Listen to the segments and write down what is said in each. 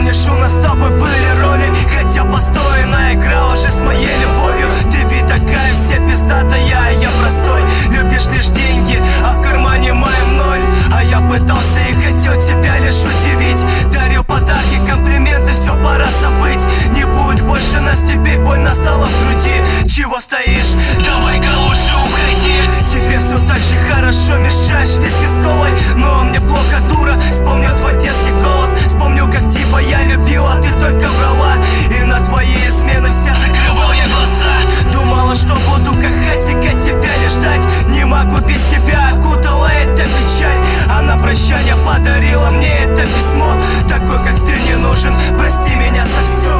помнишь, у нас с тобой были роли, хотя построена игра уже с моей любовью. Ты ведь такая вся пиздатая, а я простой. Любишь лишь деньги, а в кармане моем ноль. А я пытался и хотел тебя лишь удивить. Дарил подарки, комплименты, все пора забыть. Не будет больше нас, теперь больно стало в груди. Чего стоишь? Давай-ка лучше уходи. Тебе все так же хорошо, мешаешь виски с колой. Но мне плохо, дура, вспомнил твой детский голос. Вспомнил, как типа я любил, а ты только врала. И на твои измены все закрывал я глаза. Думала, что буду как хатика тебя лишь ждать. Не могу без тебя, окутала эта печаль. А на прощание подарила мне это письмо. Такой, как ты, не нужен, прости меня за все.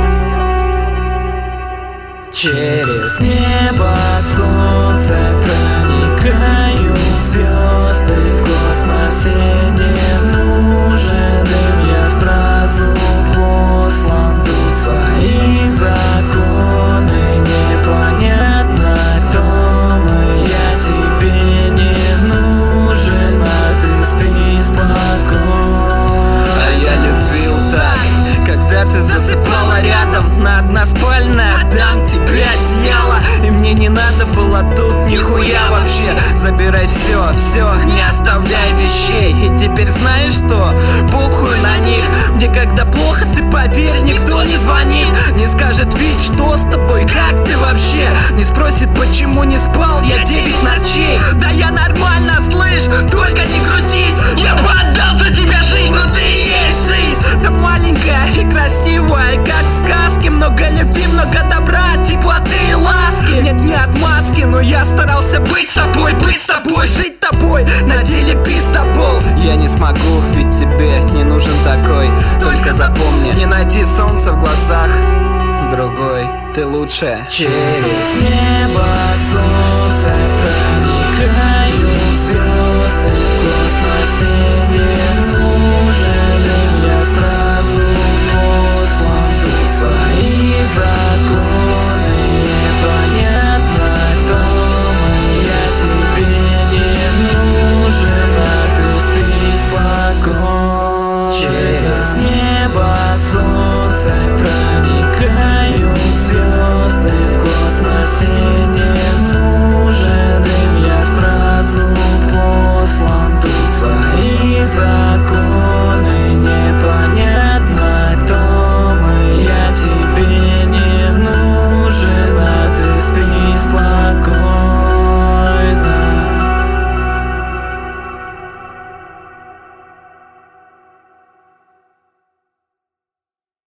Через небо солнце проникают звезды. В космосе не нужен им, я сразу послан. Тут свои законы, непонятно, кто мы. Я тебе не нужен, а ты спи спокойно. А я любил так, когда ты засыпала рядом на односпальное. Отдам тебе одеяло, и мне не надо было тут нихуя вообще. Забирай все, не оставляй вещей. И теперь знаешь что? Похуй на них. Мне когда плохо, ты поверь, никто не звонит. Не скажет ведь, что с тобой, как ты вообще. Не спросит, почему не спал я 9 ночей. Да я нормально, слышь, только не грузись. Я бы отдал за тебя жизнь, но ты и есть жизнь. Да маленькая и красивая, как в сказке. Много любви, много добра, теплоты и ласки. Нет, не отмазки, но я старался быть собой, быть с тобой, жить тобой, на деле пиздобол. Я не смогу, ведь тебе не нужен такой. Только запомни, не найти солнце в глазах другой, ты лучшая. Через небо солнце проникают звезды. В космосе не нужен им, я сразу послан. Тут свои законы, непонятно, кто мы. Я тебе не нужен, а ты спи спокойно. Через небо солнце проникают звезды. В космосе не нужен им, я сразу послан. Тут свои законы.